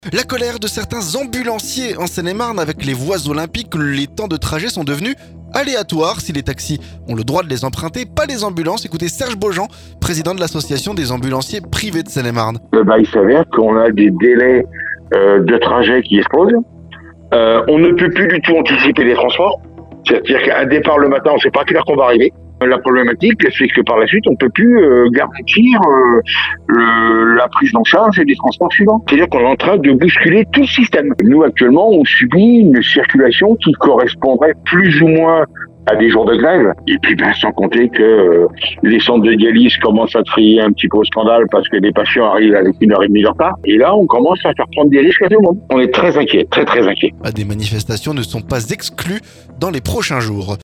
La colère de certains ambulanciers en Seine-et-Marne avec les voies olympiques, les temps de trajet sont devenus aléatoires. Si les taxis ont le droit de les emprunter, pas les ambulances. Écoutez Serge Beaujean, président de l'association des ambulanciers privés de Seine-et-Marne. Il s'avère qu'on a des délais de trajet qui explosent. On ne peut plus du tout anticiper les transports. C'est-à-dire qu'un départ le matin, on ne sait pas à quelle heure qu'on va arriver. La problématique, c'est que par la suite, on ne peut plus garantir la prise en charge des transports suivants. C'est-à-dire qu'on est en train de bousculer tout le système. Nous, actuellement, on subit une circulation qui correspondrait plus ou moins à des jours de grève. Et puis, sans compter que les centres de dialyse commencent à crier un petit peu au scandale parce que des patients arrivent avec 1h30 de retard. Et là, on commence à faire prendre des risques à tout le monde. On est très inquiet, très très inquiet. Des manifestations ne sont pas exclues dans les prochains jours.